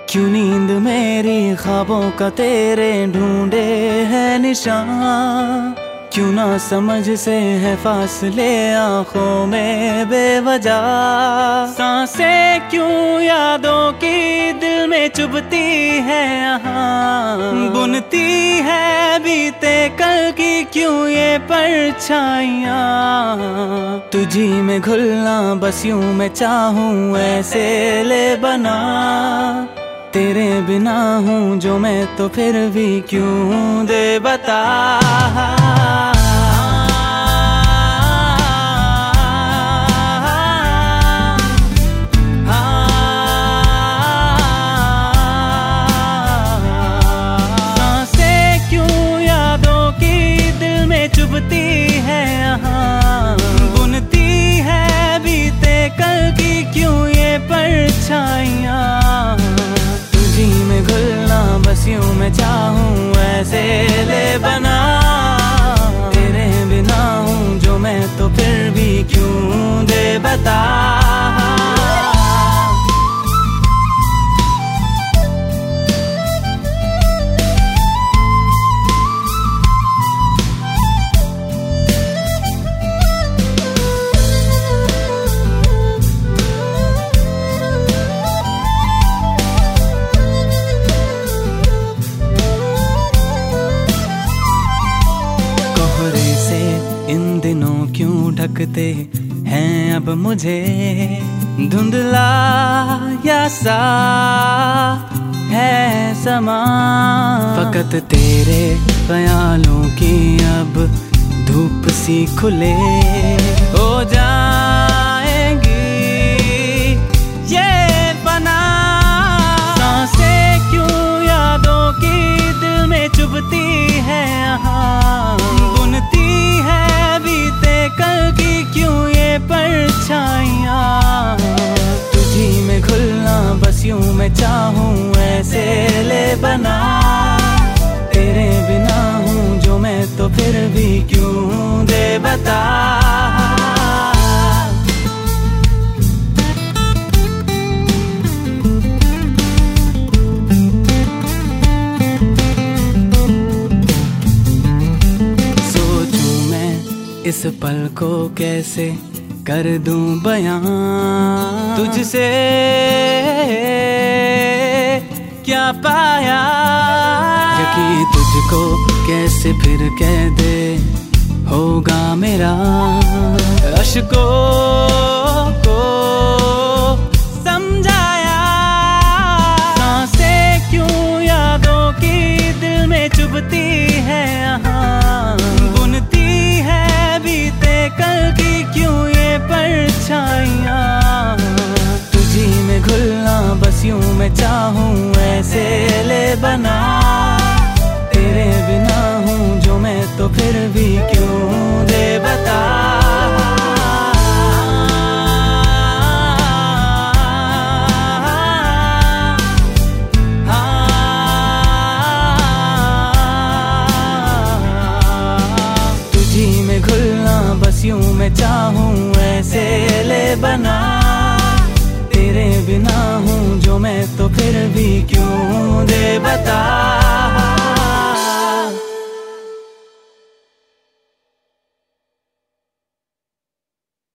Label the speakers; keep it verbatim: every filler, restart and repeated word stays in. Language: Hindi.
Speaker 1: क्यों नींद मेरी ख्वाबों का तेरे ढूंढे है निशान। क्यों ना समझ से है फासले आंखों में बेवजह। सांसें क्यों यादों की दिल में चुभती है यहाँ। बुनती है बीते कल की क्यों ये परछाइयाँ। तुझी में घुलना बस यूं मैं चाहूँ ऐसे ले बना। तेरे बिना हूँ जो मैं तो फिर भी क्यों दे बता। सांसें क्यों यादों की दिल में चुभती है यहाँ। बुनती है बीते कल की क्यों ये परछाइयाँ। में घुलना बस यूं मैं चाहूँ ऐसे ले बना। तेरे बिना हूँ जो मैं तो फिर भी क्यों दे बता। इन दिनों क्यों ढकते हैं अब मुझे। धुंधला या सा है समा। फकत तेरे ख्यालों की अब धूप सी खुले हो जाएगी ये बना। सांसें क्यों यादों की दिल में चुभती है यहाँ। बुनती है बीते कल की क्यों ये परछाइयाँ। तुझी में घुलना बस यूं मैं चाहूँ ऐसे ले बना। तेरे बिना हूँ जो मैं तो फिर भी क्यों दे बता। इस पल को कैसे कर दूं बयां। तुझसे क्या पाया यकीन तुझको कैसे फिर कह दे होगा मेरा। अश्कों को समझाया। सांसें क्यों यादों की दिल में चुभती है यहाँ। बुनती है बीते कल की क्यों ये परछाइयाँ। तुझी में घुलना बस यूं मैं चाहूँ ऐसे ले बना। तेरे बिना हूँ जो मैं तो फिर भी क्यों दे बता। बस यूं मैं चाहूँ ऐसे ले बना। तेरे बिना हूँ जो मैं तो फिर भी क्यों दे बता।